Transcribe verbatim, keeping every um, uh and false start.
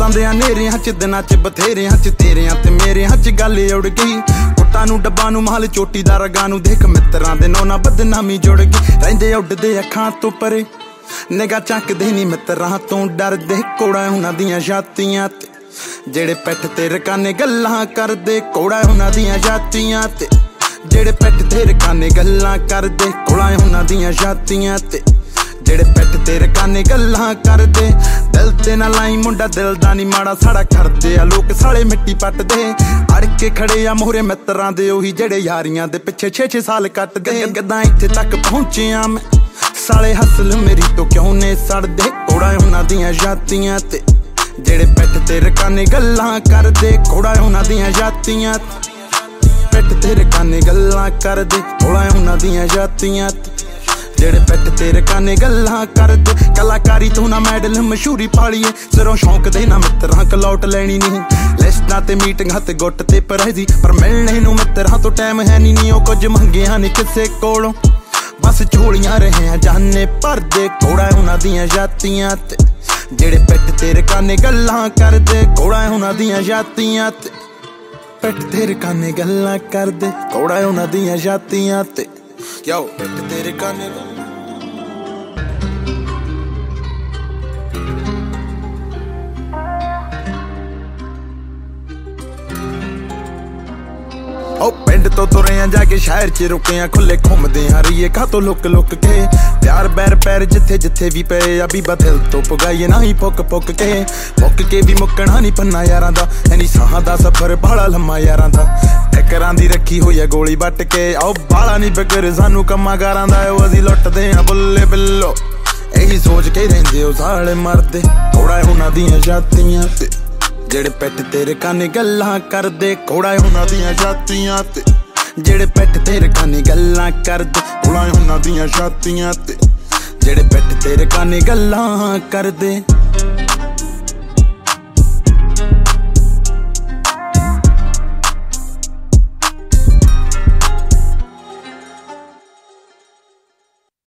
ਜਾਂਦਿਆਂ ਨੇਰਿਆਂ ਚ ਦਿਨਾਂ ਚ ਬਥੇਰਿਆਂ ਚ ਤੇਰਿਆਂ ਤੇ ਮੇਰਿਆਂ ਚ ਗੱਲ ਉੜ ਗਈ। ਕੁੱਟਾਂ ਨੂੰ ਡੱਬਾ ਨੂੰ ਮਾਲ ਚੋਟੀ ਦਾ ਰਗਾਂ ਨੂੰ ਦੇਖ ਮਿੱਤਰਾਂ ਦੇ ਨੌਨਾ ਬਦਨਾਮੀ ਜੁੜ ਗਈ। ਰਹਿੰਦੇ ਉੱਡਦੇ ਅੱਖਾਂ ਤੋਂ ਪਰੇ ਨਿਗਾਹ ਚੱਕਦੇ ਨੀ ਮਿੱਤਰਾਂ ਤੋਂ ਡਰਦੇ। ਕੋੜਾ ਉਹਨਾਂ ਦੀਆਂ ਛਾਤੀਆਂ ਤੇ ਜਿਹੜੇ ਪਿੱਠ ਤੇ ਰਕਾਨੇ ਗੱਲਾਂ ਕਰਦੇ। ਕੋੜਾ ਉਹਨਾਂ ਦੀਆਂ ਛਾਤੀਆਂ ਤੇ ਜਿਹੜੇ ਪਿੱਠ ਤੇ ਰਕਾਨੇ ਗੱਲਾਂ ਕਰਦੇ। ਕੋੜਾ ਉਹਨਾਂ ਦੀਆਂ ਛਾਤੀਆਂ ਤੇ ਜਿਹੜੇ ਪਿੱਠ ਤੇ ਰਕਾਨੇ ਗੱਲਾਂ ਕਰਦੇ। ਦਿਲ ਤੇ ਨਾ ਲਾਈ ਮੁੰਡਾ ਦਿਲ ਦਾ ਨੀ ਮਾੜਾ ਸਾੜਾ ਕਰਦੇ ਆ ਲੋਕ ਸਾਲੇ ਮਿੱਟੀ ਪੱਟਦੇ। ਅੜ ਕੇ ਖੜੇ ਆ ਮੋਹਰੇ ਮਿੱਤਰਾਂ ਦੇ ਉਹੀ ਜਿਹੜੇ ਯਾਰੀਆਂ ਦੇ ਪਿੱਛੇ ਛੇ ਛੇ ਸਾਲ ਕੱਟਦੇ। ਕਿੱਦਾਂ ਇੱਥੇ ਤੱਕ ਪਹੁੰਚਿਆ ਮੈਂ ਸਾਲੇ ਹਸਲ ਮੇਰੀ ਤੋਂ ਕਿਉਂ ਨੇ ਸੜਦੇ। ਕੋੜਾ ਉਹਨਾਂ ਦੀਆਂ ਛਾਤੀਆਂ ਤੇ ਜਿਹੜੇ ਪਿੱਠ ਤੇ ਰਕਾਨੇ ਗੱਲਾਂ ਕਰਦੇ। ਕੋੜਾ ਉਹਨਾਂ ਦੀਆਂ ਛਾਤੀਆਂ ਪਿੱਠ ਤੇ ਰਕਾਨੇ ਗੱਲਾਂ ਕਰਦੇ। ਕੋੜਾ ਉਹਨਾਂ ਦੀਆਂ ਛਾਤੀਆਂ ਜਿਹੜੇ ਪਿੱਠ ਤੇ ਰਕਾਨੇ ਗੱਲਾਂ ਕਰਦੇ। ਕਲਾਕਾਰੀ ਤੋਂ ਨਾ ਮੈਡਲ ਮਸ਼ਹੂਰੀ ਪਾਲੀਏ ਸਿਰੋਂ ਸ਼ੌਂਕ ਦੇ ਨਾ ਮਿੱਤਰਾਂ ਕਲੌਟ ਲੈਣੀ ਨਹੀਂ। ਲਿਸਟਾਂ ਤੇ ਮੀਟਿੰਗਾਂ ਤੇ ਗੁੱਟ ਤੇ ਪਰਾਈਜੀ ਪਰ ਮਿਲਣੇ ਨੂੰ ਮਿੱਤਰਾਂ ਤੋਂ ਟਾਈਮ ਹੈ ਨੀ ਨੀ ਉਹ ਕੁਝ ਮੰਗਿਆ ਨੀ ਕਿਸੇ ਕੋਲੋਂ ਬਸ ਝੋਲੀਆਂ ਰਹੇ ਆ ਜਾਨੇ ਭਰਦੇ। ਕੋੜਾ ਉਹਨਾਂ ਦੀਆਂ ਛਾਤੀਆਂ ਤੇ ਜਿਹੜੇ ਪਿੱਠ ਤੇ ਰਕਾਨੇ ਗੱਲਾਂ ਕਰਦੇ। ਕੋੜਾ ਉਹਨਾਂ ਦੀਆਂ ਛਾਤੀਆਂ ਤੇ ਪਿੱਠ ਤੇ ਰਕਾਨੇ ਗੱਲਾਂ ਕਰਦੇ। ਕੋੜਾ ਉਹਨਾਂ ਦੀਆਂ ਛਾਤੀਆਂ ਤੇ ਯੋ ਪਿੱਠ ਤੇ ਰਕਾਨੇ ਉਹ ਪਿੰਡ ਤੋਂ ਤੁਰੇ ਆ ਜਾ ਕੇ ਸ਼ਹਿਰ ਚ ਰੁਕੇ ਆ ਖੁੱਲੇ ਘੁੰਮਦੇ ਆ ਰਹੀਏ ਕਾਤੋਂ ਲੁੱਕ ਲੁੱਕ ਕੇ। ਪਿਆਰ ਬੈਰ ਪੈਰ ਜਿੱਥੇ ਜਿੱਥੇ ਵੀ ਪਏ ਆ ਬੀਬਾ ਦਿਲ ਤੋਂ ਪੁਗਾਈਏ ਨਾ ਹੀ ਪੁੱਕ ਪੁੱਕ ਕੇ। ਪੁੱਕ ਕੇ ਵੀ ਮੁੱਕਣਾ ਨੀ ਪੰਨਾ ਯਾਰਾਂ ਦਾ ਐਨੀ ਸਾਹਾਂ ਦਾ ਸਫ਼ਰ ਬਾਲਾ ਲੰਮਾ ਯਾਰਾਂ ਦਾ। ਟੱਕਰਾਂ ਦੀ ਰੱਖੀ ਹੋਈ ਆ ਗੋਲੀ ਵੱਟ ਕੇ ਆਓ ਬਾਲਾ ਨੀ ਬਿਗਰ ਸਾਨੂੰ ਕੰਮਾਂ ਕਾਰਾਂ ਦਾ। ਉਹ ਅਸੀਂ ਲੁੱਟਦੇ ਆ ਬੁੱਲੇ ਬਿੱਲੋ ਇਹੀ ਸੋਚ ਕੇ ਰਹਿੰਦੇ ਉਹ ਸਾਲੇ ਮਰਦੇ। ਕੋੜਾ ਉਹਨਾਂ ਦੀਆਂ ਛਾਤੀਆਂ ਤੇ ਜਿਹੜੇ ਪਿੱਠ ਤੇ ਰਕਾਨੇ ਗੱਲਾਂ ਕਰਦੇ। ਕੋੜਾ ਉਹਨਾਂ ਦੀਆਂ ਛਾਤੀਆਂ ਤੇ ਜਿਹੜੇ ਪਿੱਠ ਤੇ ਰਕਾਨੇ ਗੱਲਾਂ ਕਰਦੇ। ਕੋੜਾ ਉਹਨਾਂ ਦੀਆਂ ਛਾਤੀਆਂ ਤੇ ਜਿਹੜੇ ਪਿੱਠ ਤੇ ਰਕਾਨੇ ਗੱਲਾਂ ਕਰਦੇ।